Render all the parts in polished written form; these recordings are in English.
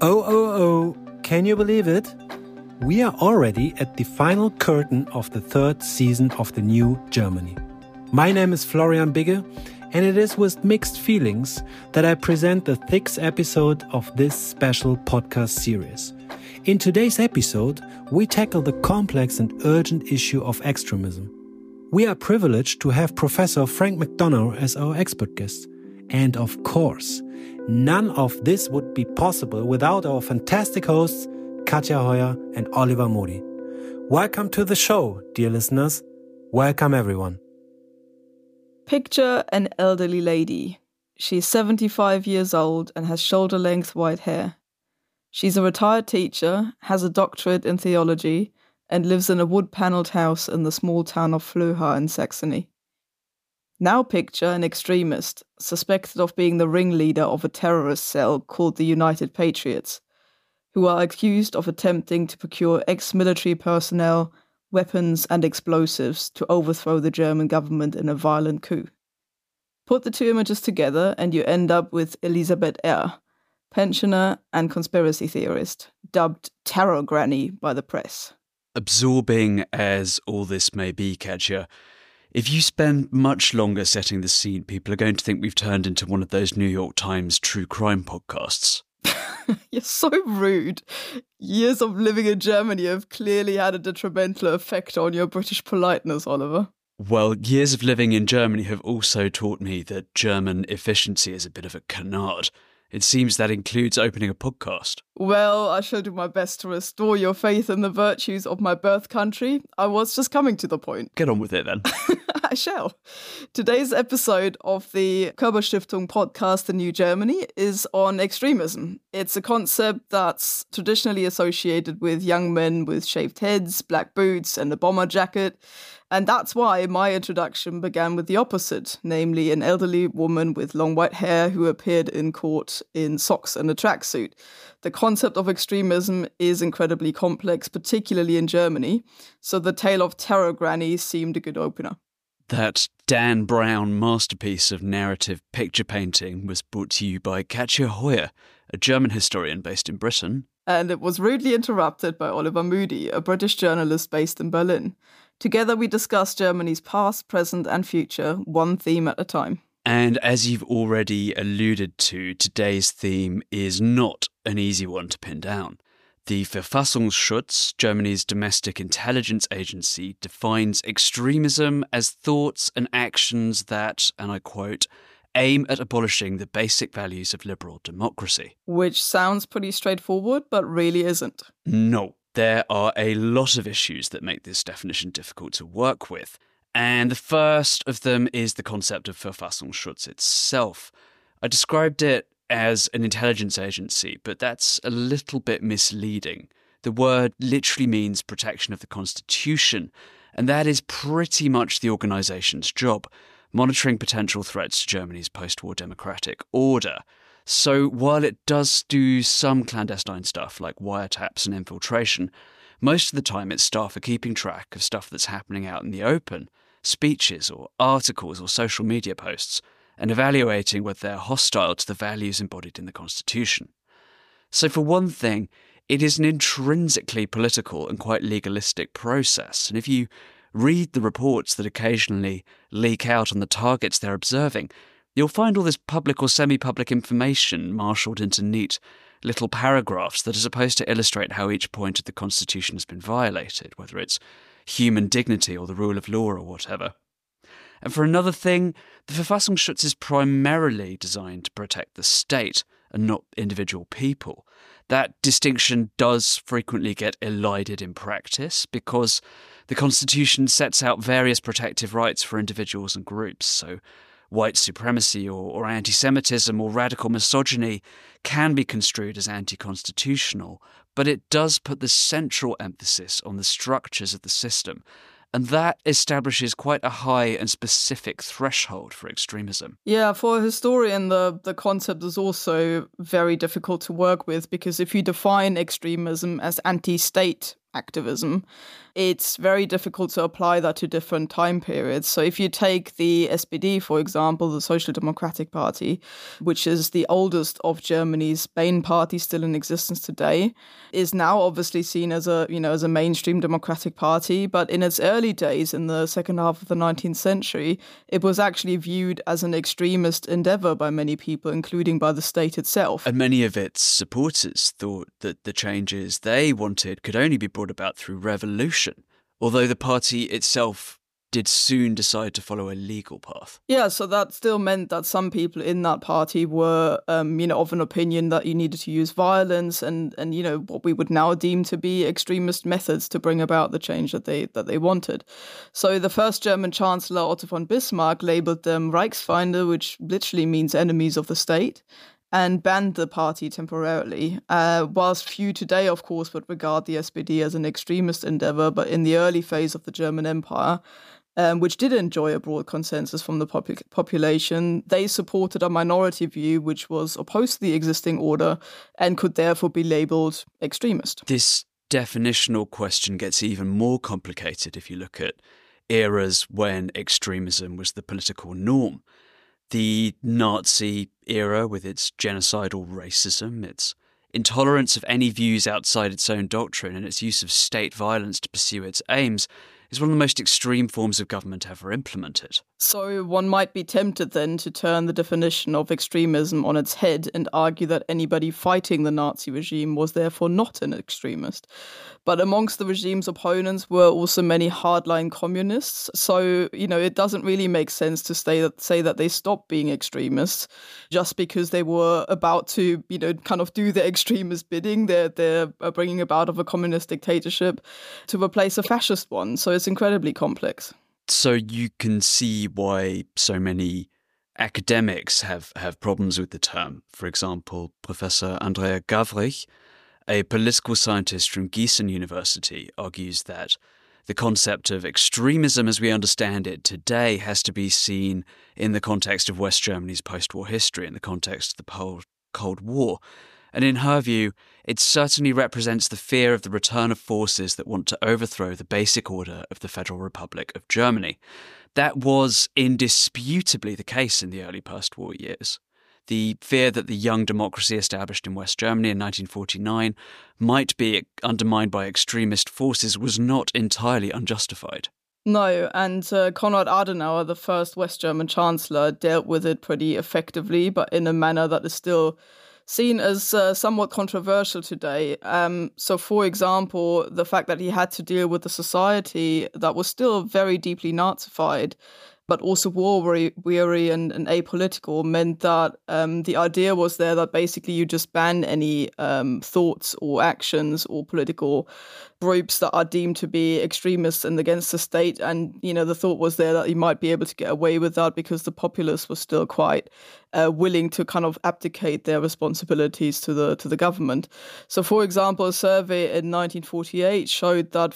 Oh, can you believe it? We are already at the final curtain of the third season of The New Germany. My name is Florian Bigge, and it is with mixed feelings that I present the sixth episode of this special podcast series. In today's episode, we tackle the complex and urgent issue of extremism. We are privileged to have Professor Frank McDonough as our expert guest. And of course, none of this would be possible without our fantastic hosts, Katja Heuer and Oliver Modi. Welcome to the show, dear listeners. Welcome, everyone. Picture an elderly lady. She's 75 years old and has shoulder-length white hair. She's a retired teacher, has a doctorate in theology, and lives in a wood-panelled house in the small town of Flöha in Saxony. Now picture an extremist, suspected of being the ringleader of a terrorist cell called the United Patriots, who are accused of attempting to procure ex-military personnel, weapons and explosives to overthrow the German government in a violent coup. Put the two images together and you end up with Elisabeth R., pensioner and conspiracy theorist, dubbed Terror Granny by the press. Absorbing as all this may be, Katja, if you spend much longer setting the scene, people are going to think we've turned into one of those New York Times true crime podcasts. You're so rude. Years of living in Germany have clearly had a detrimental effect on your British politeness, Oliver. Well, years of living in Germany have also taught me that German efficiency is a bit of a canard. It seems that includes opening a podcast. Well, I shall do my best to restore your faith in the virtues of my birth country. I was just coming to the point. Get on with it then. I shall. Today's episode of the Körperstiftung podcast in New Germany is on extremism. It's a concept that's traditionally associated with young men with shaved heads, black boots and a bomber jacket. And that's why my introduction began with the opposite, namely an elderly woman with long white hair who appeared in court in socks and a tracksuit. The concept of extremism is incredibly complex, particularly in Germany, so the tale of Terror Granny seemed a good opener. That Dan Brown masterpiece of narrative picture painting was brought to you by Katja Heuer, a German historian based in Britain. And it was rudely interrupted by Oliver Modi, a British journalist based in Berlin. Together we discuss Germany's past, present and future, one theme at a time. And as you've already alluded to, today's theme is not an easy one to pin down. The Verfassungsschutz, Germany's domestic intelligence agency, defines extremism as thoughts and actions that, and I quote, aim at abolishing the basic values of liberal democracy. Which sounds pretty straightforward, but really isn't. No, there are a lot of issues that make this definition difficult to work with. And the first of them is the concept of Verfassungsschutz itself. I described it as an intelligence agency, but that's a little bit misleading. The word literally means protection of the Constitution, and that is pretty much the organisation's job, monitoring potential threats to Germany's post-war democratic order. So while it does do some clandestine stuff like wiretaps and infiltration, most of the time its staff are keeping track of stuff that's happening out in the open, speeches or articles or social media posts, and evaluating whether they're hostile to the values embodied in the Constitution. So for one thing, it is an intrinsically political and quite legalistic process, and if you read the reports that occasionally leak out on the targets they're observing, you'll find all this public or semi-public information marshalled into neat little paragraphs that are supposed to illustrate how each point of the Constitution has been violated, whether it's human dignity or the rule of law or whatever. And for another thing, the Verfassungsschutz is primarily designed to protect the state and not individual people. That distinction does frequently get elided in practice because the Constitution sets out various protective rights for individuals and groups, so white supremacy or anti-Semitism or radical misogyny can be construed as anti-constitutional, but it does put the central emphasis on the structures of the system, and that establishes quite a high and specific threshold for extremism. Yeah, for a historian, the concept is also very difficult to work with, because if you define extremism as anti-state activism, it's very difficult to apply that to different time periods. So if you take the SPD, for example, the Social Democratic Party, which is the oldest of Germany's main parties still in existence today, is now obviously seen as a mainstream democratic party. But in its early days, in the second half of the 19th century, it was actually viewed as an extremist endeavor by many people, including by the state itself. And many of its supporters thought that the changes they wanted could only be brought about through revolution, although the party itself did soon decide to follow a legal path. Yeah, so that still meant that some people in that party were, of an opinion that you needed to use violence and what we would now deem to be extremist methods to bring about the change that they wanted. So the first German Chancellor, Otto von Bismarck, labeled them Reichsfeinde, which literally means enemies of the state, and banned the party temporarily, whilst few today, of course, would regard the SPD as an extremist endeavor. But in the early phase of the German Empire, which did enjoy a broad consensus from the population, they supported a minority view which was opposed to the existing order and could therefore be labelled extremist. This definitional question gets even more complicated if you look at eras when extremism was the political norm. The Nazi era, with its genocidal racism, its intolerance of any views outside its own doctrine, and its use of state violence to pursue its aims, is one of the most extreme forms of government ever implemented. So one might be tempted then to turn the definition of extremism on its head and argue that anybody fighting the Nazi regime was therefore not an extremist. But amongst the regime's opponents were also many hardline communists. So, it doesn't really make sense to say that they stopped being extremists just because they were about to, kind of do the extremist bidding. They're bringing about of a communist dictatorship to replace a fascist one. So it's incredibly complex. So you can see why so many academics have problems with the term. For example, Professor Andrea Gavrych, a political scientist from Gießen University, argues that the concept of extremism as we understand it today has to be seen in the context of West Germany's post-war history, in the context of the Cold War. And in her view, it certainly represents the fear of the return of forces that want to overthrow the basic order of the Federal Republic of Germany. That was indisputably the case in the early post-war years. The fear that the young democracy established in West Germany in 1949 might be undermined by extremist forces was not entirely unjustified. No, and Konrad Adenauer, the first West German Chancellor, dealt with it pretty effectively, but in a manner that is still seen as somewhat controversial today. So, for example, the fact that he had to deal with a society that was still very deeply Nazified, but also war-weary and apolitical, meant that the idea was there that basically you just ban any thoughts or actions or political groups that are deemed to be extremists and against the state. And, the thought was there that you might be able to get away with that because the populace was still quite willing to kind of abdicate their responsibilities to the government. So, for example, a survey in 1948 showed that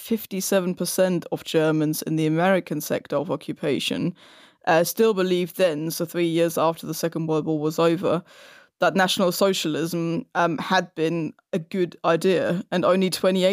57% of Germans in the American sector of occupation still believed then, so 3 years after the Second World War was over, that National Socialism had been a good idea, and only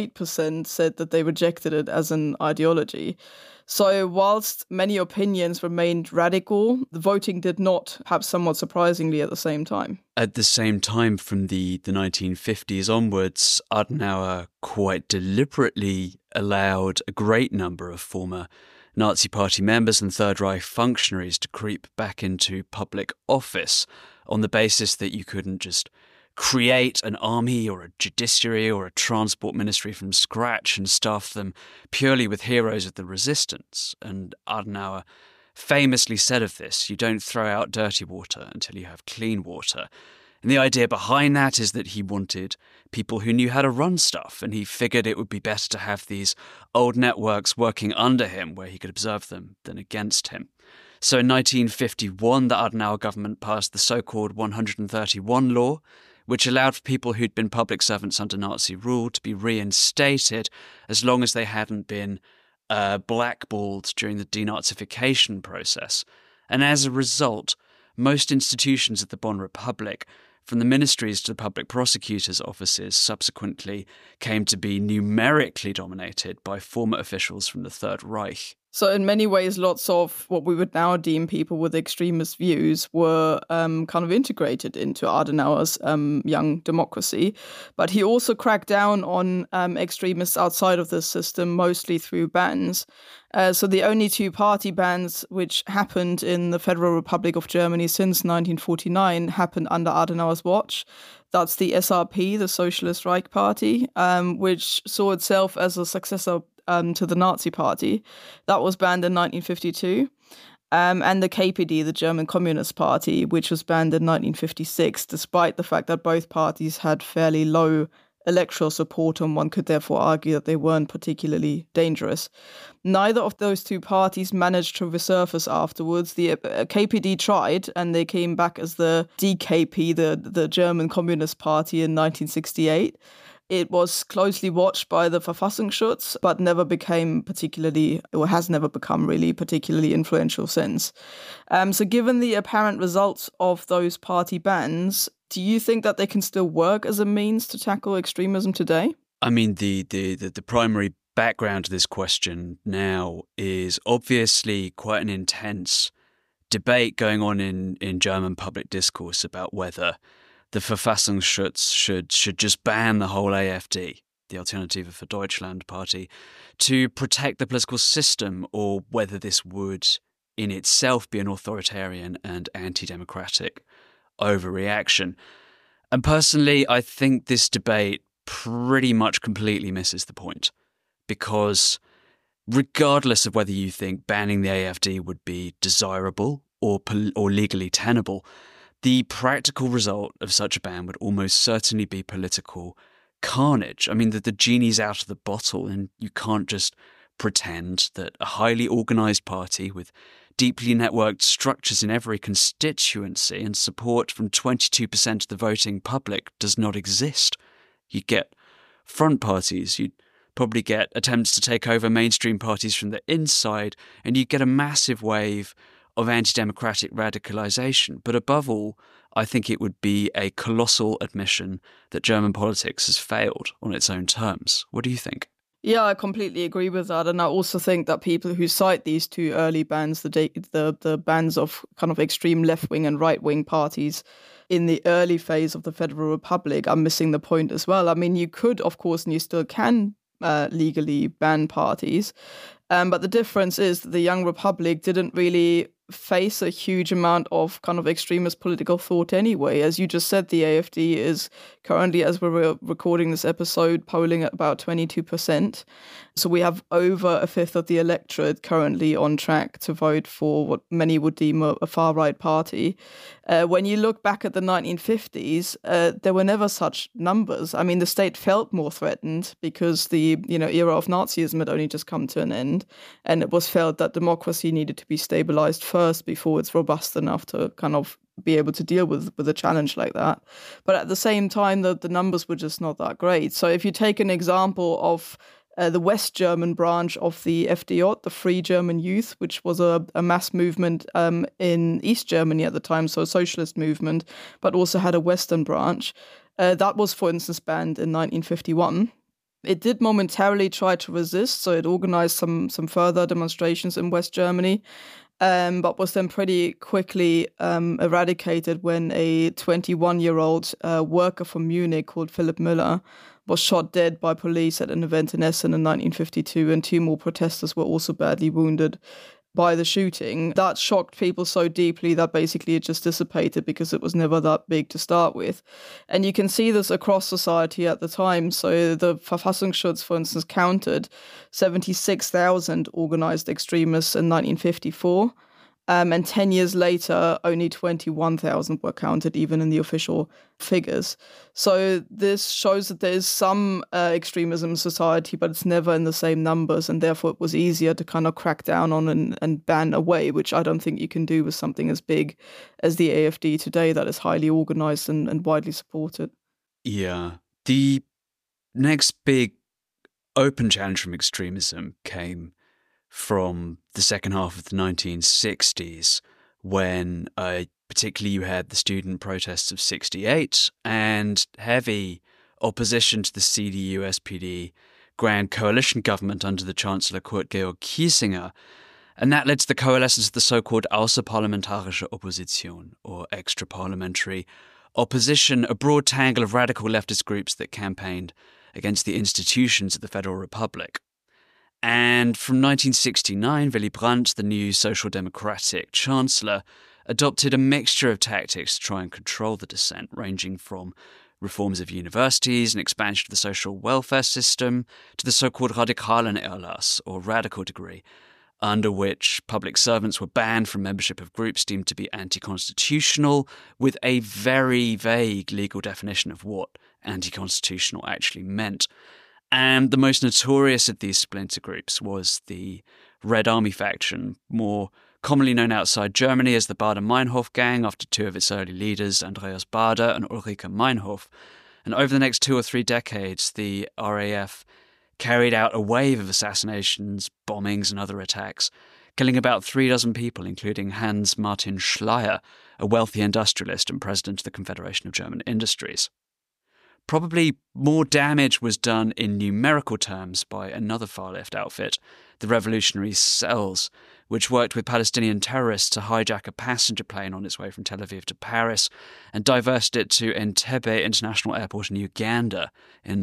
28% said that they rejected it as an ideology. So whilst many opinions remained radical, the voting did not, perhaps somewhat surprisingly, at the same time. At the same time, from the 1950s onwards, Adenauer quite deliberately allowed a great number of former Nazi Party members and Third Reich functionaries to creep back into public office on the basis that you couldn't just create an army or a judiciary or a transport ministry from scratch and staff them purely with heroes of the resistance. And Adenauer famously said of this, you don't throw out dirty water until you have clean water. And the idea behind that is that he wanted people who knew how to run stuff, and he figured it would be better to have these old networks working under him where he could observe them than against him. So in 1951, the Adenauer government passed the so-called 131 law, which allowed for people who'd been public servants under Nazi rule to be reinstated as long as they hadn't been blackballed during the denazification process. And as a result, most institutions of the Bonn Republic from the ministries to the public prosecutors' offices subsequently came to be numerically dominated by former officials from the Third Reich. So in many ways, lots of what we would now deem people with extremist views were kind of integrated into Adenauer's young democracy. But he also cracked down on extremists outside of the system, mostly through bans. So the only two-party bans which happened in the Federal Republic of Germany since 1949 happened under Adenauer's watch. That's the SRP, the Socialist Reich Party, which saw itself as a successor to the Nazi Party. That was banned in 1952. And the KPD, the German Communist Party, which was banned in 1956, despite the fact that both parties had fairly low electoral support, and one could therefore argue that they weren't particularly dangerous. Neither of those two parties managed to resurface afterwards. The KPD tried, and they came back as the DKP, the German Communist Party, in 1968. It was closely watched by the Verfassungsschutz, but never became particularly, or has never become really particularly influential since. So given the apparent results of those party bans, do you think that they can still work as a means to tackle extremism today? I mean, the primary background to this question now is obviously quite an intense debate going on in German public discourse about whether the Verfassungsschutz should just ban the whole AfD, the Alternative für Deutschland party, to protect the political system, or whether this would in itself be an authoritarian and anti-democratic overreaction. And personally, I think this debate pretty much completely misses the point, because regardless of whether you think banning the AfD would be desirable or legally tenable, the practical result of such a ban would almost certainly be political carnage. I mean, the genie's out of the bottle, and you can't just pretend that a highly organised party with deeply networked structures in every constituency and support from 22% of the voting public does not exist. You'd get front parties, you'd probably get attempts to take over mainstream parties from the inside, and you'd get a massive wave of anti-democratic radicalisation. But above all, I think it would be a colossal admission that German politics has failed on its own terms. What do you think? Yeah, I completely agree with that. And I also think that people who cite these two early bans, the bans of kind of extreme left-wing and right-wing parties in the early phase of the Federal Republic, are missing the point as well. I mean, you could, of course, and you still can legally ban parties. But the difference is that the Young Republic didn't really face a huge amount of kind of extremist political thought anyway. As you just said, the AfD is currently, as we're recording this episode, polling at about 22%. So we have over a fifth of the electorate currently on track to vote for what many would deem a far-right party. When you look back at the 1950s, there were never such numbers. I mean, the state felt more threatened because the era of Nazism had only just come to an end, and it was felt that democracy needed to be stabilized first before it's robust enough to kind of be able to deal with a challenge like that. But at the same time, the numbers were just not that great. So if you take an example of the West German branch of the FDJ, the Free German Youth, which was a mass movement in East Germany at the time, so a socialist movement, but also had a Western branch. That was, for instance, banned in 1951. It did momentarily try to resist, so it organized some further demonstrations in West Germany, but was then pretty quickly eradicated when a 21-year-old worker from Munich called Philipp Müller was shot dead by police at an event in Essen in 1952, and 2 more protesters were also badly wounded by the shooting. That shocked people so deeply that basically it just dissipated because it was never that big to start with. And you can see this across society at the time. So the Verfassungsschutz, for instance, counted 76,000 organized extremists in 1954. And 10 years later, only 21,000 were counted, even in the official figures. So this shows that there is some extremism in society, but it's never in the same numbers, and therefore it was easier to kind of crack down on and ban away, which I don't think you can do with something as big as the AfD today that is highly organized and widely supported. Yeah. The next big open challenge from extremism came from the second half of the 1960s, when particularly you had the student protests of 68 and heavy opposition to the CDU-SPD Grand Coalition government under the Chancellor Kurt Georg Kiesinger. And that led to the coalescence of the so-called Außerparlamentarische Opposition, or extra-parliamentary opposition, a broad tangle of radical leftist groups that campaigned against the institutions of the Federal Republic. And from 1969, Willy Brandt, the new social democratic chancellor, adopted a mixture of tactics to try and control the dissent, ranging from reforms of universities and expansion of the social welfare system to the so-called Radikalenerlass, or radical degree, under which public servants were banned from membership of groups deemed to be anti-constitutional, with a very vague legal definition of what anti-constitutional actually meant. And the most notorious of these splinter groups was the Red Army faction, more commonly known outside Germany as the Baader-Meinhof gang, after two of its early leaders, Andreas Baader and Ulrike Meinhof. And over the next 2 or 3 decades, the RAF carried out a wave of assassinations, bombings, and other attacks, killing about 36 people, including Hans Martin Schleyer, a wealthy industrialist and president of the Confederation of German Industries. Probably more damage was done in numerical terms by another far-left outfit, the Revolutionary Cells, which worked with Palestinian terrorists to hijack a passenger plane on its way from Tel Aviv to Paris and diverted it to Entebbe International Airport in Uganda in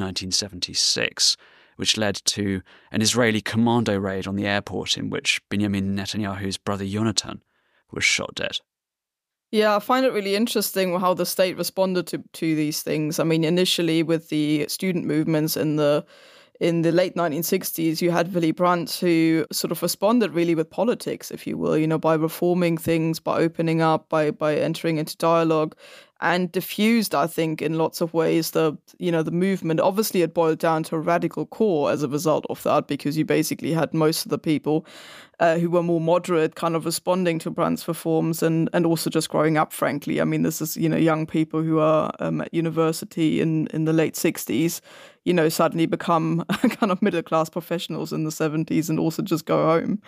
1976, which led to an Israeli commando raid on the airport in which Benjamin Netanyahu's brother Yonatan was shot dead. Yeah, I find it really interesting how the state responded to these things. I mean, initially with the student movements in the late 1960s, you had Willy Brandt, who sort of responded really with politics, if you will, by reforming things, by opening up, by entering into dialogue, and diffused, I think, in lots of ways the movement. Obviously, it boiled down to a radical core as a result of that, because you basically had most of the people who were more moderate kind of responding to Brandt's reforms and also just growing up, frankly. I mean, this is, young people who are at university in the late 60s, suddenly become kind of middle-class professionals in the 70s and also just go home.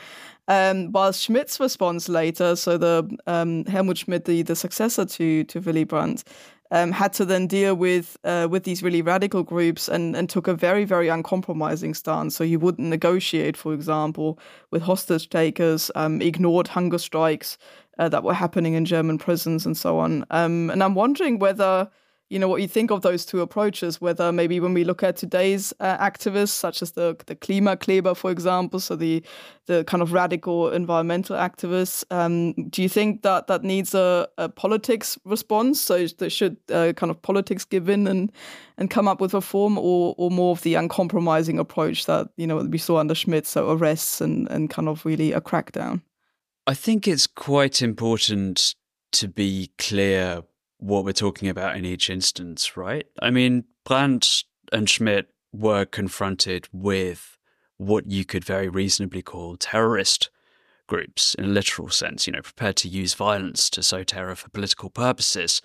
While Schmidt's response later, so the Helmut Schmidt, the successor to Willy Brandt, had to then deal with these really radical groups and took a very, very uncompromising stance. So he wouldn't negotiate, for example, with hostage takers, ignored hunger strikes that were happening in German prisons and so on. And I'm wondering whether, what you think of those two approaches, whether maybe when we look at today's activists, such as the Klimakleber, for example, so the kind of radical environmental activists, do you think that needs a politics response? So should kind of politics give in and come up with reform, or more of the uncompromising approach that, we saw under Schmidt, so arrests and kind of really a crackdown? I think it's quite important to be clear what we're talking about in each instance, right? I mean, Brandt and Schmidt were confronted with what you could very reasonably call terrorist groups in a literal sense, prepared to use violence to sow terror for political purposes.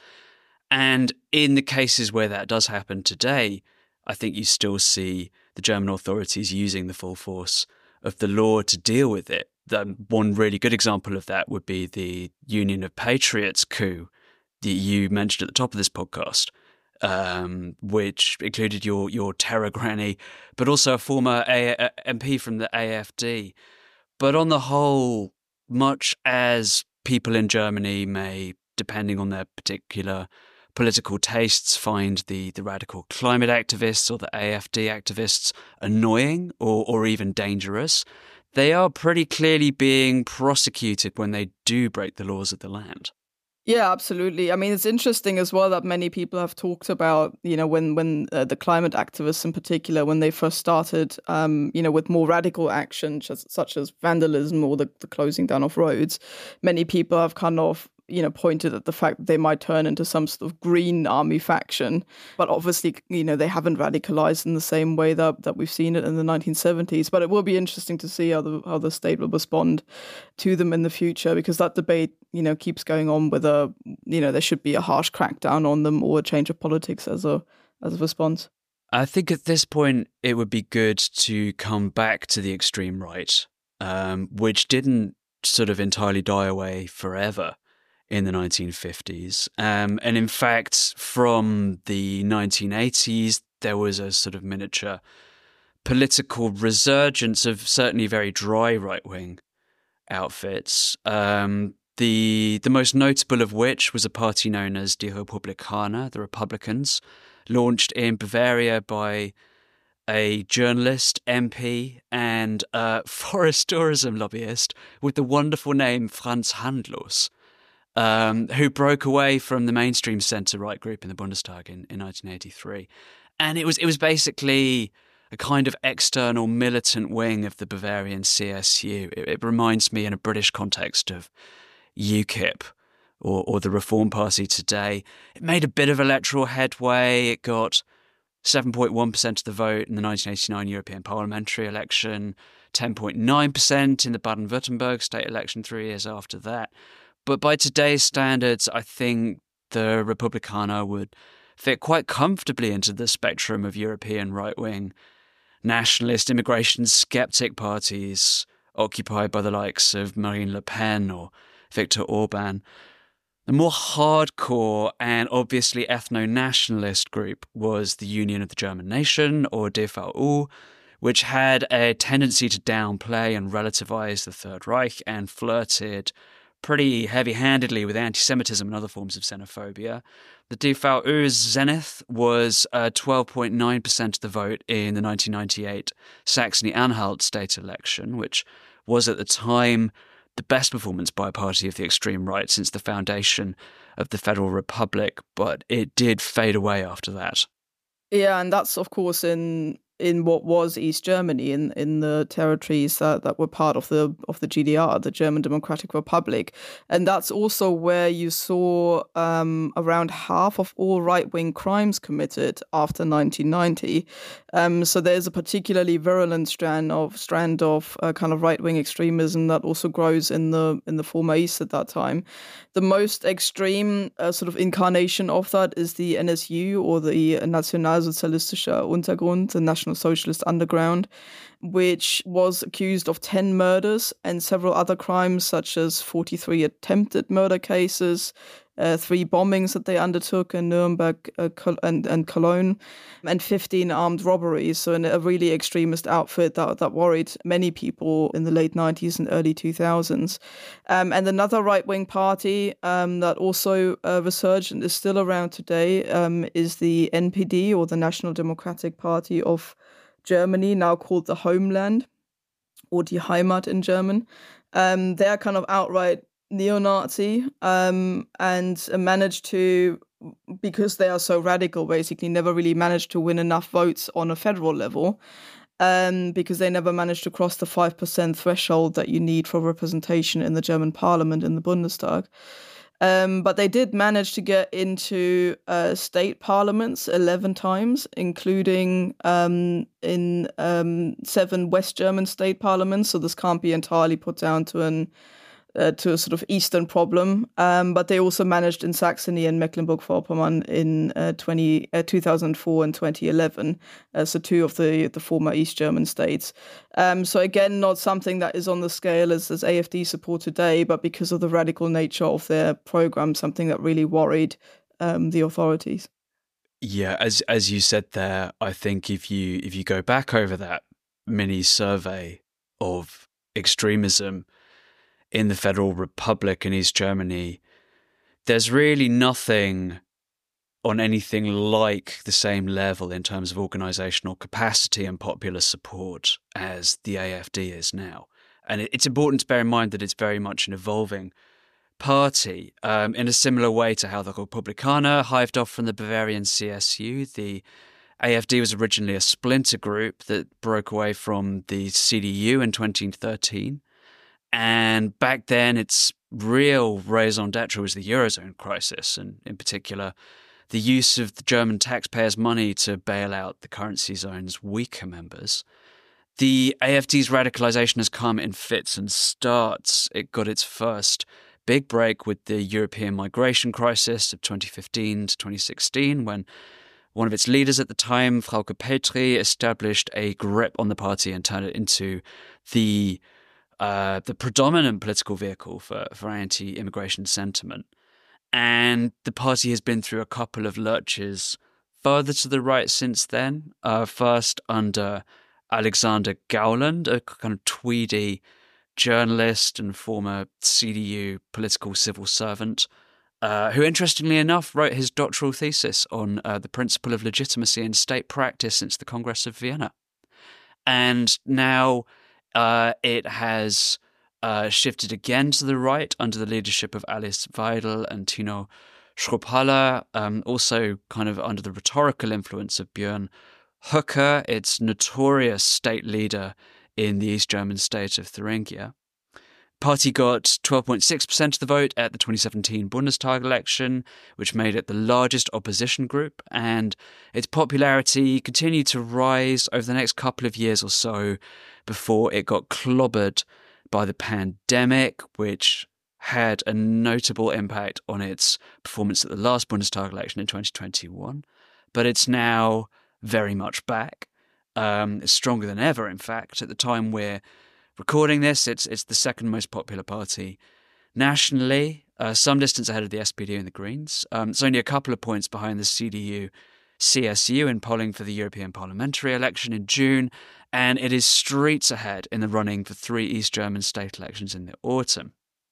And in the cases where that does happen today, I think you still see the German authorities using the full force of the law to deal with it. One really good example of that would be the Union of Patriots coup that you mentioned at the top of this podcast, which included your terror granny, but also a former MP from the AfD. But on the whole, much as people in Germany may, depending on their particular political tastes, find the radical climate activists or the AfD activists annoying or even dangerous, they are pretty clearly being prosecuted when they do break the laws of the land. Yeah, absolutely. I mean, it's interesting as well that many people have talked about, when the climate activists in particular, when they first started, with more radical action, such as vandalism or the closing down of roads, many people have kind of, pointed at the fact that they might turn into some sort of green army faction. But obviously, they haven't radicalized in the same way that we've seen it in the 1970s. But it will be interesting to see how the state will respond to them in the future, because that debate, keeps going on whether, there should be a harsh crackdown on them or a change of politics as a response. I think at this point, it would be good to come back to the extreme right, which didn't sort of entirely die away forever in the 1950s. And in fact, from the 1980s, there was a sort of miniature political resurgence of certainly very dry right-wing outfits. The most notable of which was a party known as Die Republikaner, the Republicans, launched in Bavaria by a journalist, MP, and forest tourism lobbyist with the wonderful name Franz Handlos, who broke away from the mainstream centre-right group in the Bundestag in 1983. And it was basically a kind of external militant wing of the Bavarian CSU. It reminds me in a British context of UKIP or the Reform Party today. It made a bit of electoral headway. It got 7.1% of the vote in the 1989 European parliamentary election, 10.9% in the Baden-Württemberg state election 3 years after that. But by today's standards, I think the Republikaner would fit quite comfortably into the spectrum of European right-wing nationalist immigration skeptic parties occupied by the likes of Marine Le Pen or Viktor Orban. The more hardcore and obviously ethno-nationalist group was the Union of the German Nation, or DVU, which had a tendency to downplay and relativize the Third Reich and flirted pretty heavy-handedly with anti-Semitism and other forms of xenophobia. The DVU's zenith was 12.9% of the vote in the 1998 Saxony-Anhalt state election, which was at the time the best performance by a party of the extreme right since the foundation of the Federal Republic, but it did fade away after that. Yeah, and that's, of course, in what was East Germany, in the territories that were part of the GDR, the German Democratic Republic. And that's also where you saw around half of all right-wing crimes committed after 1990. So there's a particularly virulent strand of kind of right-wing extremism that also grows in the former East at that time. The most extreme sort of incarnation of that is the NSU, or the Nationalsozialistischer Untergrund, the National Socialist Underground, which was accused of 10 murders and several other crimes, such as 43 attempted murder cases, 3 bombings that they undertook in Nuremberg and Cologne, and 15 armed robberies. So a really extremist outfit that worried many people in the late 90s and early 2000s. And another right-wing party that also resurged and is still around today is the NPD, or the National Democratic Party of Germany, now called the Homeland, or Die Heimat in German. They're kind of outright neo-Nazi and managed to, because they are so radical, basically never really managed to win enough votes on a federal level, because they never managed to cross the 5% threshold that you need for representation in the German parliament, in the Bundestag. But they did manage to get into state parliaments 11 times, including in 7 West German state parliaments. So this can't be entirely put down to a sort of Eastern problem. But they also managed in Saxony and Mecklenburg-Vorpommern in 2004 and 2011. So 2 of the former East German states. So again, not something that is on the scale as AfD support today, but because of the radical nature of their program, something that really worried the authorities. Yeah, as you said there, I think if you go back over that mini survey of extremism in the Federal Republic in East Germany, there's really nothing on anything like the same level in terms of organizational capacity and popular support as the AfD is now. And it's important to bear in mind that it's very much an evolving party, in a similar way to how the Republikaner hived off from the Bavarian CSU. The AfD was originally a splinter group that broke away from the CDU in 2013. And back then, its real raison d'etre was the Eurozone crisis, and in particular, the use of the German taxpayers' money to bail out the currency zone's weaker members. The AfD's radicalization has come in fits and starts. It got its first big break with the European migration crisis of 2015 to 2016, when one of its leaders at the time, Frauke Petry, established a grip on the party and turned it into the the predominant political vehicle for anti-immigration sentiment. And the party has been through a couple of lurches further to the right since then. First under Alexander Gowland, a kind of tweedy journalist and former CDU political civil servant, who, interestingly enough, wrote his doctoral thesis on the principle of legitimacy in state practice since the Congress of Vienna. And now it has shifted again to the right under the leadership of Alice Weidel and Tino Schrupphaller, also kind of under the rhetorical influence of Björn Höcke, its notorious state leader in the East German state of Thuringia. Party got 12.6% of the vote at the 2017 Bundestag election, which made it the largest opposition group, and its popularity continued to rise over the next couple of years or so before it got clobbered by the pandemic, which had a notable impact on its performance at the last Bundestag election in 2021. But it's now very much back. It's stronger than ever, in fact. At the time we're recording this, it's the second most popular party nationally, some distance ahead of the SPD and the Greens. It's only a couple of points behind the CDU-CSU in polling for the European parliamentary election in June, and it is streets ahead in the running for 3 East German state elections in the autumn.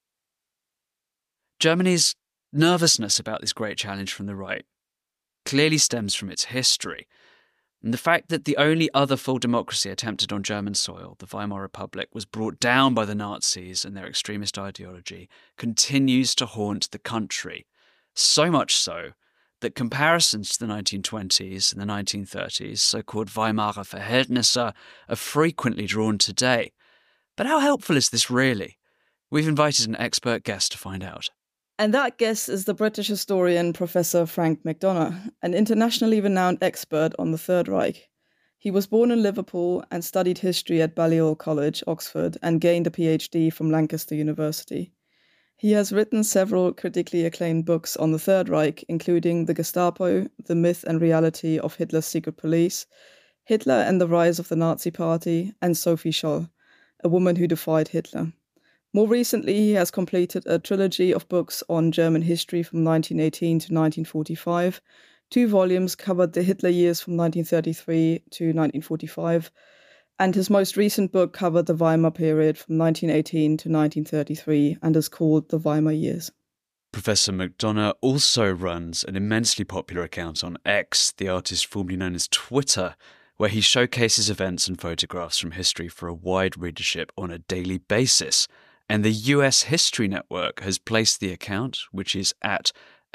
Germany's nervousness about this great challenge from the right clearly stems from its history. And the fact that the only other full democracy attempted on German soil, the Weimar Republic, was brought down by the Nazis and their extremist ideology continues to haunt the country. So much so that comparisons to the 1920s and the 1930s, so-called Weimarer Verhältnisse, are frequently drawn today. But how helpful is this really? We've invited an expert guest to find out. And that guest is the British historian Professor Frank McDonough, an internationally renowned expert on the Third Reich. He was born in Liverpool and studied history at Balliol College, Oxford, and gained a PhD from Lancaster University. He has written several critically acclaimed books on the Third Reich, including The Gestapo, The Myth and Reality of Hitler's Secret Police, Hitler and the Rise of the Nazi Party, and Sophie Scholl, A Woman Who Defied Hitler. More recently, he has completed a trilogy of books on German history from 1918 to 1945. 2 volumes covered the Hitler years from 1933 to 1945, and his most recent book covered the Weimar period from 1918 to 1933 and is called The Weimar Years. Professor McDonough also runs an immensely popular account on X, the artist formerly known as Twitter, where he showcases events and photographs from history for a wide readership on a daily basis. And the US History Network has placed the account, which is at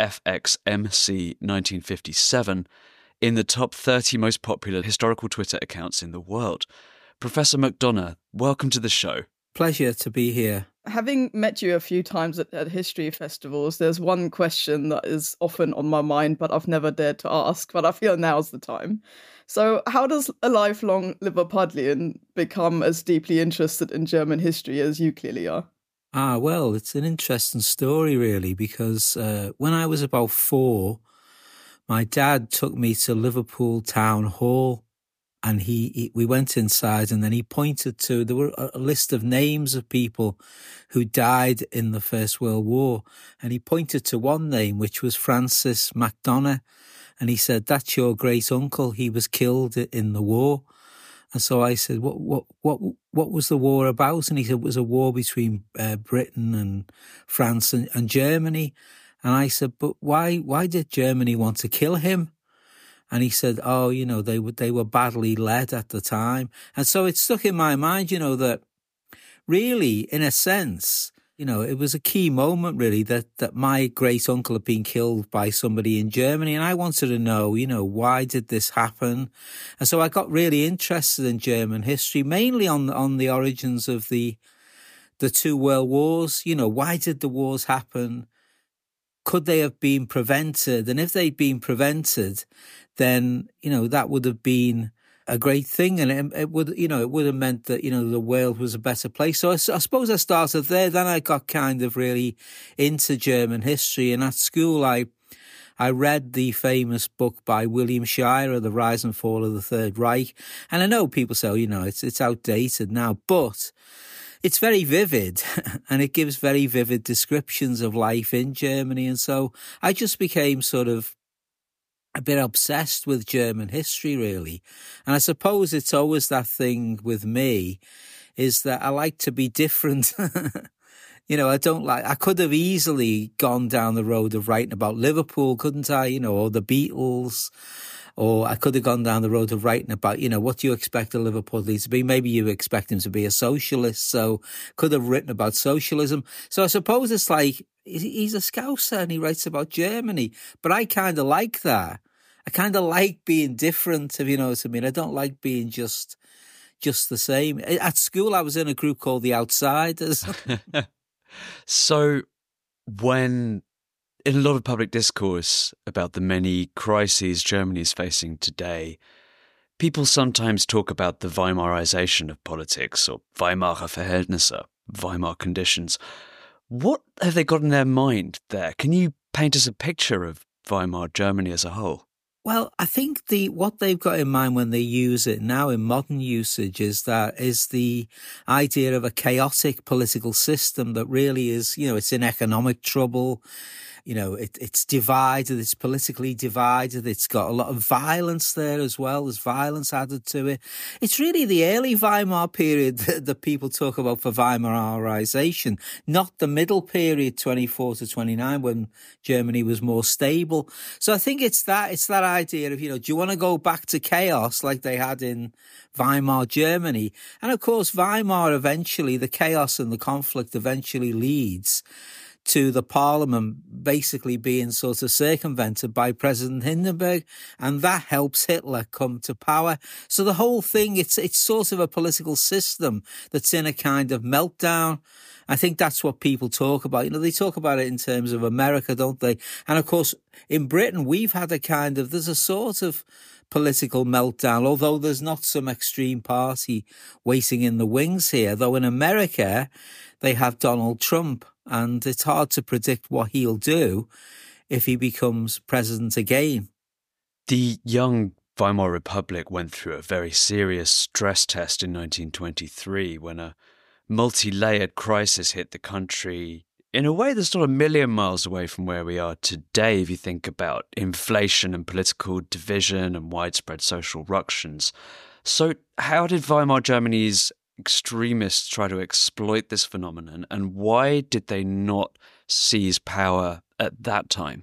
FXMC1957, in the top 30 most popular historical Twitter accounts in the world. Professor McDonough, welcome to the show. Pleasure to be here. Having met you a few times at history festivals, there's one question that is often on my mind, but I've never dared to ask, but I feel now's the time. So how does a lifelong Liverpudlian become as deeply interested in German history as you clearly are? Well, it's an interesting story, really, because when I was about 4, my dad took me to Liverpool Town Hall, and we went inside, and then he pointed to, there were a list of names of people who died in the First World War, and he pointed to one name, which was Francis MacDonagh, and he said, "That's your great uncle. He was killed in the war." And so I said, "What was the war about?" And he said, "It was a war between Britain and France and Germany." And I said, "But why did Germany want to kill him?" And he said, "Oh, they were badly led at the time." And so it stuck in my mind, that really, in a sense, it was a key moment, really, that my great uncle had been killed by somebody in Germany. And I wanted to know, why did this happen? And so I got really interested in German history, mainly on the origins of the 2 world wars. Why did the wars happen? Could they have been prevented? And if they'd been prevented, then, that would have been a great thing, and it would have meant that, the world was a better place. So I suppose I started there. Then I got kind of really into German history, and at school I read the famous book by William Shirer, The Rise and Fall of the Third Reich. And I know people say, it's outdated now, but It's very vivid, and it gives very vivid descriptions of life in Germany. And so I just became sort of a bit obsessed with German history, really. And I suppose it's always that thing with me, is that I like to be different. I could have easily gone down the road of writing about Liverpool, couldn't I? Or the Beatles. Or I could have gone down the road of writing about, what do you expect a Liverpoolian to be? Maybe you expect him to be a socialist. So could have written about socialism. So I suppose it's like, he's a Scouser and he writes about Germany. But I kind of like that. I kind of like being different, if you know what I mean. I don't like being just the same. At school, I was in a group called The Outsiders. So when in a lot of public discourse about the many crises Germany is facing today, people sometimes talk about the Weimarization of politics, or Weimarer Verhältnisse, Weimar conditions. What have they got in their mind there? Can you paint us a picture of Weimar Germany as a whole? Well, I think what they've got in mind when they use it now in modern usage is the idea of a chaotic political system that really is, it's in economic trouble. It's divided, it's politically divided, it's got a lot of violence there as well. There's violence added to it. It's really the early Weimar period that people talk about for Weimarization, not the middle period, 24 to 29, when Germany was more stable. So I think it's that idea of, do you want to go back to chaos like they had in Weimar Germany? And of course, Weimar eventually, the chaos and the conflict eventually leads to the parliament basically being sort of circumvented by President Hindenburg, and that helps Hitler come to power. So the whole thing, it's sort of a political system that's in a kind of meltdown. I think that's what people talk about. They talk about it in terms of America, don't they? And of course, in Britain, we've had there's a sort of political meltdown, although there's not some extreme party waiting in the wings here. Though in America, they have Donald Trump, and it's hard to predict what he'll do if he becomes president again. The young Weimar Republic went through a very serious stress test in 1923 when a multi-layered crisis hit the country in a way that's not a million miles away from where we are today if you think about inflation and political division and widespread social ructions. So how did Weimar Germany's extremists try to exploit this phenomenon, and why did they not seize power at that time?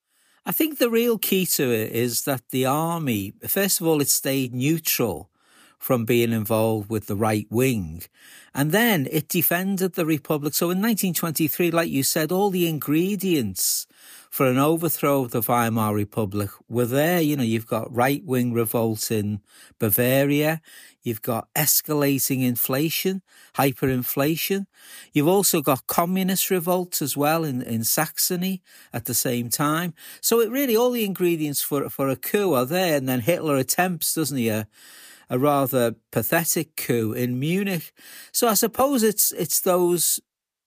I think the real key to it is that the army, first of all, it stayed neutral from being involved with the right wing. And then it defended the Republic. So in 1923, like you said, all the ingredients for an overthrow of the Weimar Republic were there. You've got right-wing revolt in Bavaria. You've got escalating inflation, hyperinflation. You've also got communist revolts as well in Saxony at the same time. So it really, all the ingredients for a coup are there. And then Hitler attempts, doesn't he, a rather pathetic coup in Munich. So I suppose it's those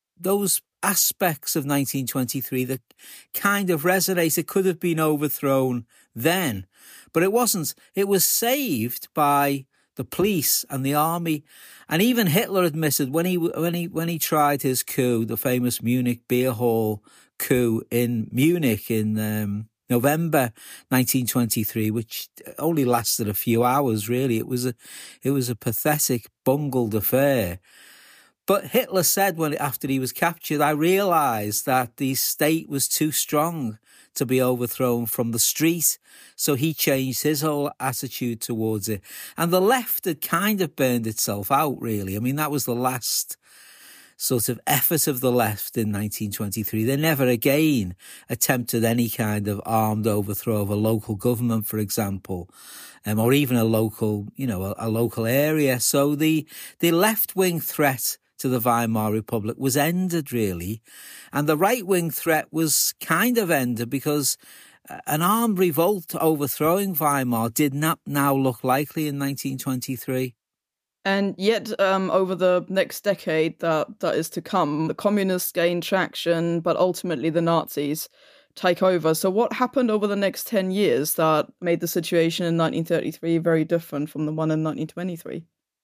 aspects of 1923 that kind of resonate. It could have been overthrown then, but it wasn't. It was saved by the police and the army. And even Hitler admitted when he tried his coup, the famous Munich beer hall coup in Munich in November 1923, which only lasted a few hours, really. It was a pathetic, bungled affair. But Hitler said after he was captured, I realized that the state was too strong to be overthrown from the street. So he changed his whole attitude towards it. And the left had kind of burned itself out, really. I mean, that was the last sort of effort of the left in 1923. They never again attempted any kind of armed overthrow of a local government, for example, or even a local area. So the left-wing threat to the Weimar Republic was ended, really. And the right-wing threat was kind of ended because an armed revolt overthrowing Weimar did not now look likely in 1923. And yet, over the next decade that is to come, the communists gain traction, but ultimately the Nazis take over. So what happened over the next 10 years that made the situation in 1933 very different from the one in 1923?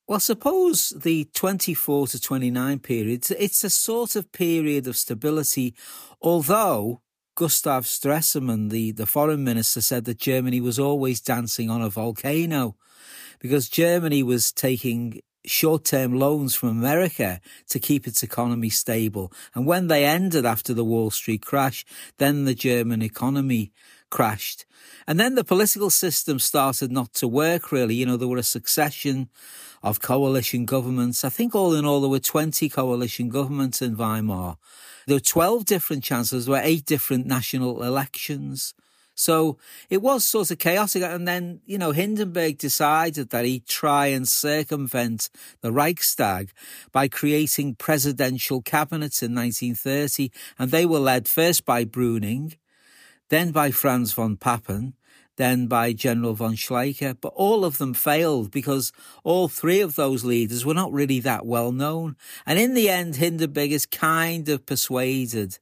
Well, suppose the 24 to 29 period, it's a sort of period of stability, although Gustav Stresemann, the foreign minister, said that Germany was always dancing on a volcano because Germany was taking short-term loans from America to keep its economy stable. And when they ended after the Wall Street crash, then the German economy crashed. And then the political system started not to work, really. You know, there were a succession of coalition governments. I think all in all, there were 20 coalition governments in Weimar. There were 12 different chancellors. There were 8 different national elections. So it was sort of chaotic. And then, you know, Hindenburg decided that he'd try and circumvent the Reichstag by creating presidential cabinets in 1930. And they were led first by Brüning, then by Franz von Papen, then by General von Schleicher. But all of them failed because all 3 of those leaders were not really that well known. And in the end, Hindenburg is kind of persuaded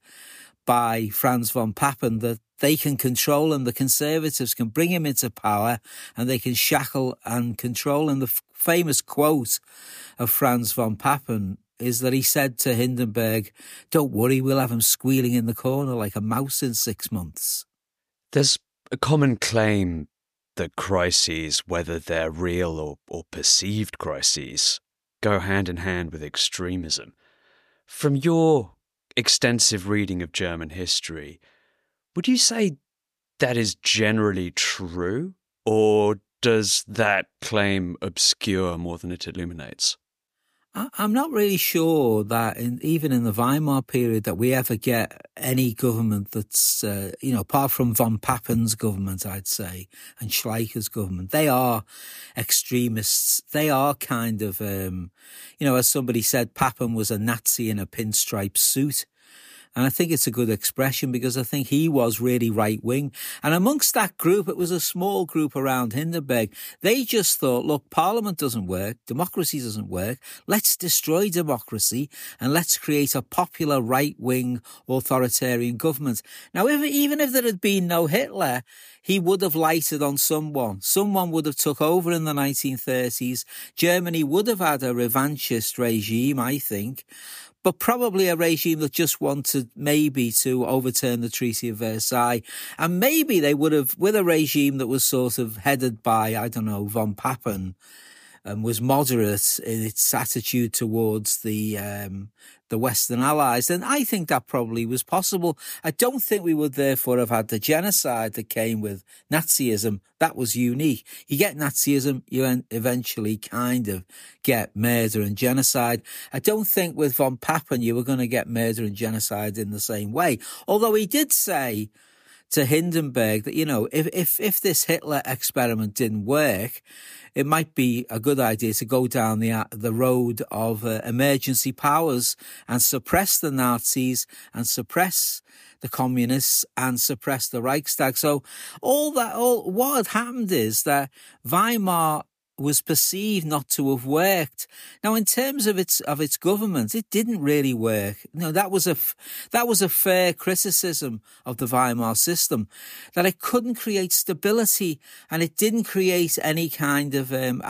by Franz von Papen that they can control him, the Conservatives can bring him into power and they can shackle and control him. The famous quote of Franz von Papen is that he said to Hindenburg, "Don't worry, we'll have him squealing in the corner like a mouse in 6 months." There's a common claim that crises, whether they're real or perceived crises, go hand in hand with extremism. From your extensive reading of German history, would you say that is generally true, or does that claim obscure more than it illuminates? I'm not really sure that even in the Weimar period that we ever get any government that's, apart from von Papen's government, I'd say, and Schleicher's government. They are extremists. They are kind of, as somebody said, Papen was a Nazi in a pinstripe suit. And I think it's a good expression because I think he was really right-wing. And amongst that group, it was a small group around Hindenburg. They just thought, look, Parliament doesn't work, democracy doesn't work. Let's destroy democracy and let's create a popular right-wing authoritarian government. Now, even if there had been no Hitler, he would have lighted on someone. Someone would have took over in the 1930s. Germany would have had a revanchist regime, I think, but probably a regime that just wanted maybe to overturn the Treaty of Versailles. And maybe they would have, with a regime that was sort of headed by, I don't know, von Papen, and was moderate in its attitude towards the Western Allies, then I think that probably was possible. I don't think we would therefore have had the genocide that came with Nazism. That was unique. You get Nazism, you eventually kind of get murder and genocide. I don't think with von Papen you were going to get murder and genocide in the same way. Although he did say to Hindenburg that, if this Hitler experiment didn't work, it might be a good idea to go down the road of emergency powers and suppress the Nazis and suppress the communists and suppress the Reichstag. So what had happened is that Weimar was perceived not to have worked. Now, in terms of its government, it didn't really work. That was a fair criticism of the Weimar system, that it couldn't create stability and it didn't create any kind of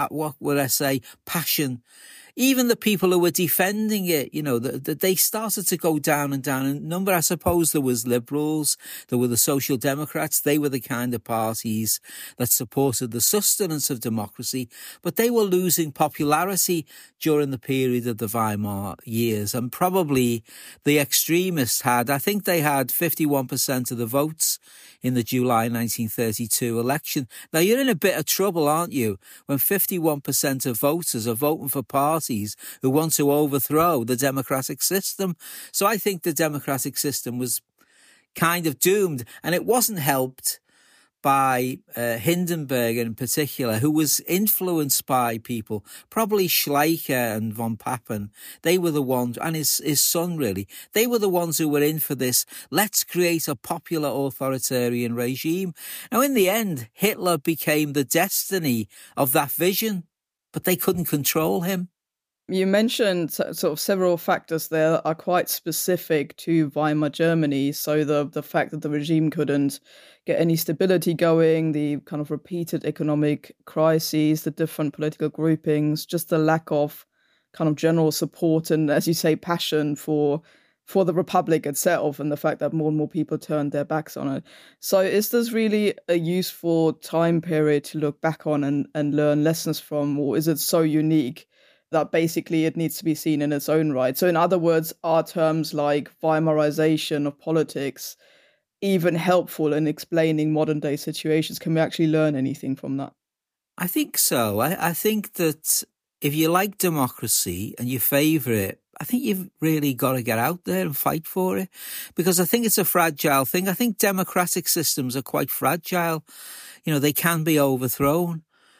passion. Even the people who were defending it, they started to go down and down in number. I suppose there was liberals, there were the Social Democrats. They were the kind of parties that supported the sustenance of democracy, but they were losing popularity during the period of the Weimar years. And probably the extremists I think they had 51% of the votes in the July 1932 election. Now, you're in a bit of trouble, aren't you, when 51% of voters are voting for parties who want to overthrow the democratic system. So I think the democratic system was kind of doomed, and it wasn't helped by Hindenburg in particular, who was influenced by people, probably Schleicher and von Papen. They were the ones, and his son really, they were the ones who were in for this. Let's create a popular authoritarian regime. Now, in the end, Hitler became the destiny of that vision, but they couldn't control him. You mentioned sort of several factors there that are quite specific to Weimar Germany. So the fact that the regime couldn't get any stability going, the kind of repeated economic crises, the different political groupings, just the lack of kind of general support and, as you say, passion for the republic itself, and the fact that more and more people turned their backs on it. So is this really a useful time period to look back on and learn lessons from, or is it so unique that basically it needs to be seen in its own right? So in other words, are terms like Weimarization of politics even helpful in explaining modern day situations? Can we actually learn anything from that? I think so. I think that if you like democracy and you favour it, I think you've really got to get out there and fight for it, because I think it's a fragile thing. I think democratic systems are quite fragile. You know, they can be overthrown,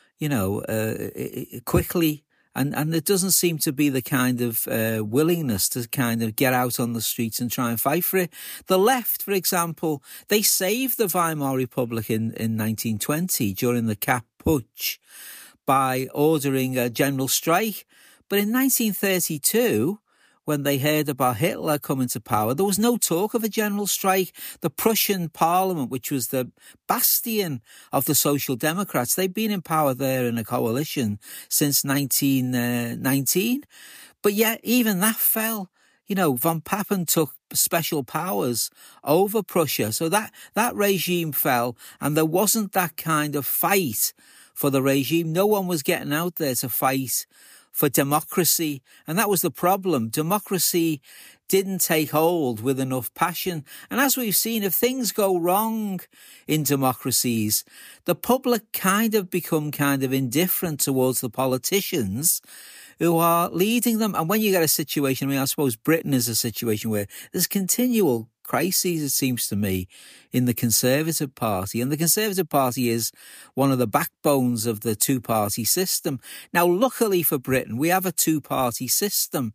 quickly. And there doesn't seem to be the kind of willingness to kind of get out on the streets and try and fight for it. The left, for example, they saved the Weimar Republic in 1920 during the Kapp Putsch by ordering a general strike. But in 1932, when they heard about Hitler coming to power, there was no talk of a general strike. The Prussian parliament, which was the bastion of the Social Democrats, they'd been in power there in a coalition since 1919. But yet even that fell. You know, von Papen took special powers over Prussia. So that regime fell, and there wasn't that kind of fight for the regime. No one was getting out there to fight for democracy. And that was the problem. Democracy didn't take hold with enough passion. And as we've seen, if things go wrong in democracies, the public kind of become kind of indifferent towards the politicians who are leading them. And when you get a situation, I mean, I suppose Britain is a situation where there's continual crises, it seems to me, in the Conservative Party. And the Conservative Party is one of the backbones of the two-party system. Now, luckily for Britain, we have a two-party system.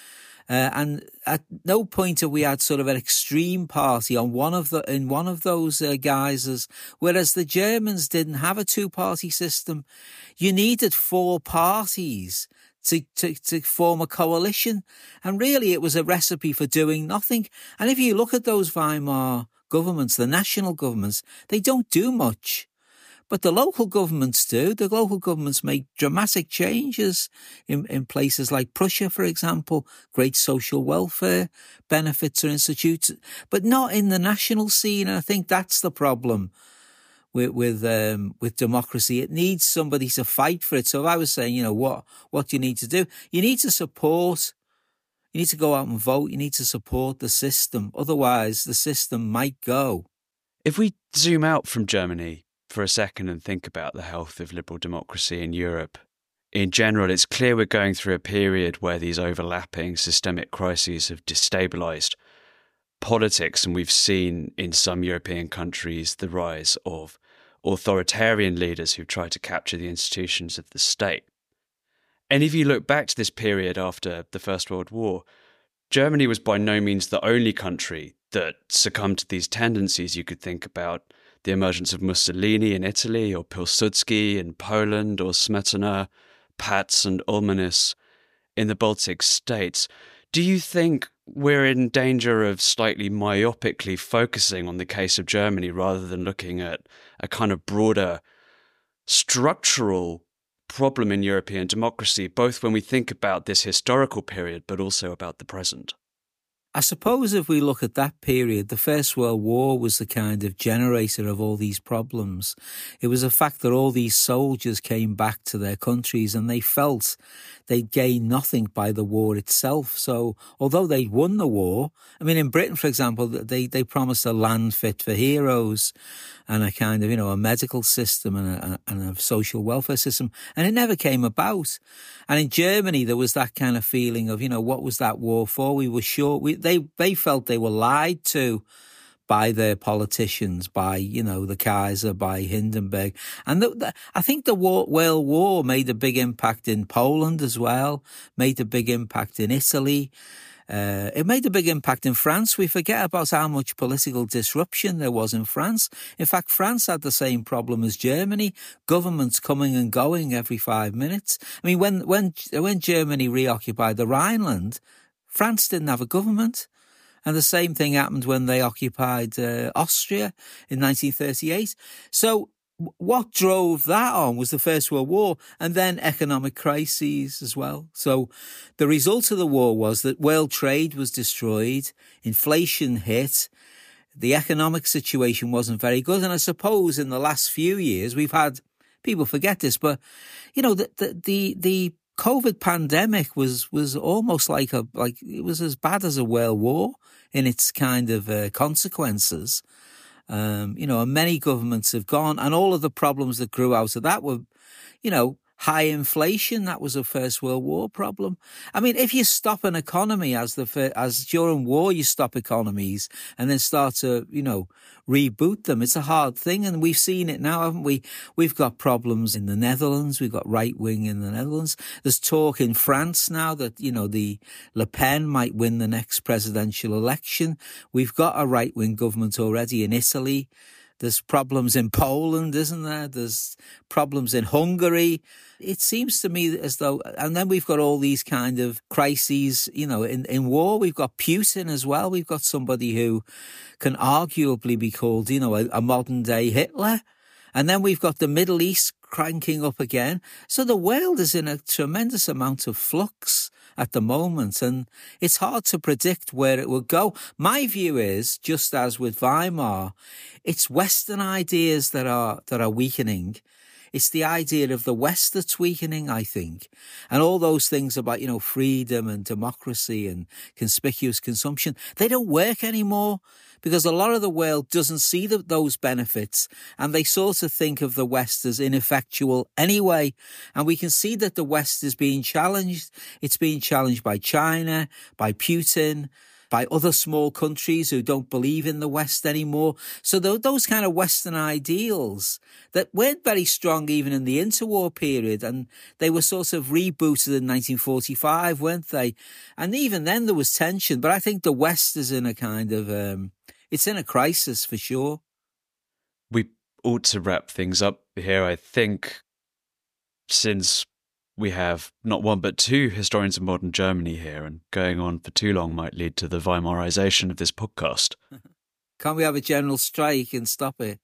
And at no point have we had sort of an extreme party in one of those guises, whereas the Germans didn't have a two-party system. You needed four parties to form a coalition. And really it was a recipe for doing nothing. And if you look at those Weimar governments, the national governments, they don't do much. But the local governments do. The local governments make dramatic changes in places like Prussia, for example. Great social welfare benefits are instituted, but not in the national scene. And I think that's the problem with democracy. It needs somebody to fight for it. So if I was saying, what do you need to do? You need to support. You need to go out and vote. You need to support the system. Otherwise, the system might go. If we zoom out from Germany for a second and think about the health of liberal democracy in Europe, in general, it's clear we're going through a period where these overlapping systemic crises have destabilised politics, and we've seen in some European countries the rise of authoritarian leaders who try to capture the institutions of the state. And if you look back to this period after the First World War, Germany was by no means the only country that succumbed to these tendencies. You could think about the emergence of Mussolini in Italy, or Pilsudski in Poland, or Smetana, Pats and Ulmanis in the Baltic states. Do you think we're in danger of slightly myopically focusing on the case of Germany rather than looking at a kind of broader structural problem in European democracy, both when we think about this historical period, but also about the present? I suppose if we look at that period, the First World War was the kind of generator of all these problems. It was a fact that all these soldiers came back to their countries and they felt they'd gained nothing by the war itself. So although they won the war, I mean, in Britain, for example, they promised a land fit for heroes and a kind of, a medical system and a social welfare system. And it never came about. And in Germany, there was that kind of feeling of, what was that war for? We were sure, they felt they were lied to by their politicians, by, the Kaiser, by Hindenburg. And I think the World War made a big impact in Poland as well, made a big impact in Italy. It made a big impact in France. We forget about how much political disruption there was in France. In fact, France had the same problem as Germany, governments coming and going every 5 minutes. I mean, when Germany reoccupied the Rhineland, France didn't have a government. And the same thing happened when they occupied Austria in 1938. So what drove that on was the First World War and then economic crises as well. So the result of the war was that world trade was destroyed, inflation hit, the economic situation wasn't very good. And I suppose in the last few years we've had, people forget this, but you know, the COVID pandemic was almost like it was as bad as a world war in its kind of consequences. You know, and many governments have gone, and all of the problems that grew out of that were, you know, high inflation. That was a First World War problem. I mean, if you stop an economy as during war, you stop economies and then start to, you know, reboot them. It's a hard thing. And we've seen it now, haven't we? We've got problems in the Netherlands. We've got right wing in the Netherlands. There's talk in France now that, you know, the Le Pen might win the next presidential election. We've got a right wing government already in Italy. There's problems in Poland, isn't there? There's problems in Hungary. It seems to me as though, and then we've got all these kind of crises, you know, in war. We've got Putin as well. We've got somebody who can arguably be called, you know, a modern day Hitler. And then we've got the Middle East cranking up again. So the world is in a tremendous amount of flux at the moment, and it's hard to predict where it will go. My view is, just as with Weimar, it's Western ideas that are weakening. It's the idea of the West that's weakening, I think. And all those things about, you know, freedom and democracy and conspicuous consumption, they don't work anymore because a lot of the world doesn't see those benefits, and they sort of think of the West as ineffectual anyway. And we can see that the West is being challenged. It's being challenged by China, by Putin, by other small countries who don't believe in the West anymore. So those kind of Western ideals that weren't very strong even in the interwar period, and they were sort of rebooted in 1945, weren't they? And even then there was tension, but I think the West is in a kind of, it's in a crisis for sure. We ought to wrap things up here, I think, since we have not one but two historians of modern Germany here, and going on for too long might lead to the Weimarization of this podcast. Can't we have a general strike and stop it?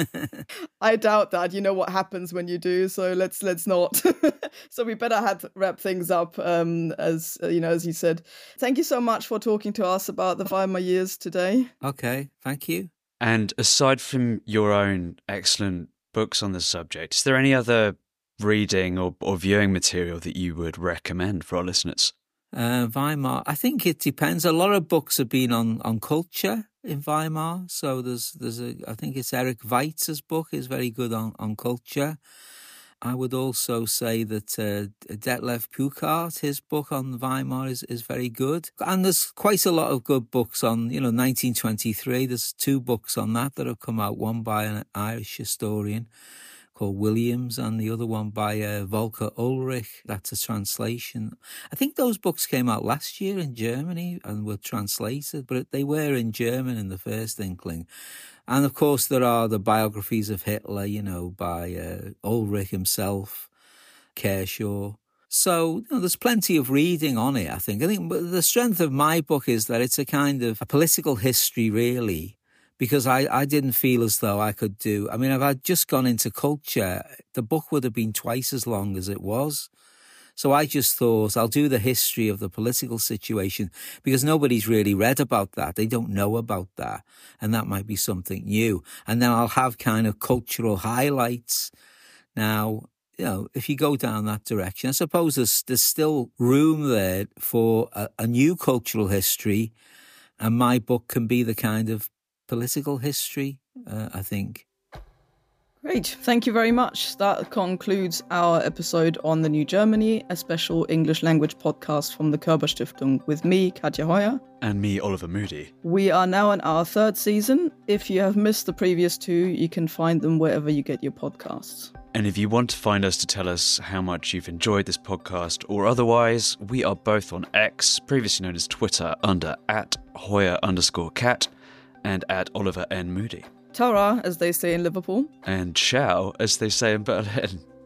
I doubt that. You know what happens when you do, so let's not. So we better wrap things up, as you know, as you said. Thank you so much for talking to us about the Weimar years today. Okay, thank you. And aside from your own excellent books on the subject, is there any other reading or viewing material that you would recommend for our listeners? Weimar, I think it depends. A lot of books have been on culture in Weimar. So I think it's Eric Weitz's book is very good on culture. I would also say that Detlef Pückart, his book on Weimar is very good. And there's quite a lot of good books on, 1923. There's 2 books on that have come out, one by an Irish historian called Williams and the other one by Volker Ulrich. That's a translation. I think those books came out last year in Germany and were translated, but they were in German in the first inkling. And of course there are the biographies of Hitler, by Ulrich himself, Kershaw. So there's plenty of reading on it, I think. But the strength of my book is that it's a kind of a political history, really, because I didn't feel as though I could do. I mean, if I'd just gone into culture, the book would have been twice as long as it was. So I just thought I'll do the history of the political situation because nobody's really read about that. They don't know about that. And that might be something new. And then I'll have kind of cultural highlights. Now, if you go down that direction, I suppose there's still room there for a new cultural history. And my book can be the kind of political history, I think. Great, thank you very much. That concludes our episode on the New Germany, a special English language podcast from the Körber Stiftung with me, Katja Heuer. And me, Oliver Moody. We are now in our third season. If you have missed the previous two, you can find them wherever you get your podcasts. And if you want to find us to tell us how much you've enjoyed this podcast or otherwise, we are both on X, previously known as Twitter, under @Heuer_cat and @Oliver N. Moody. Ta-ra, as they say in Liverpool. And ciao, as they say in Berlin.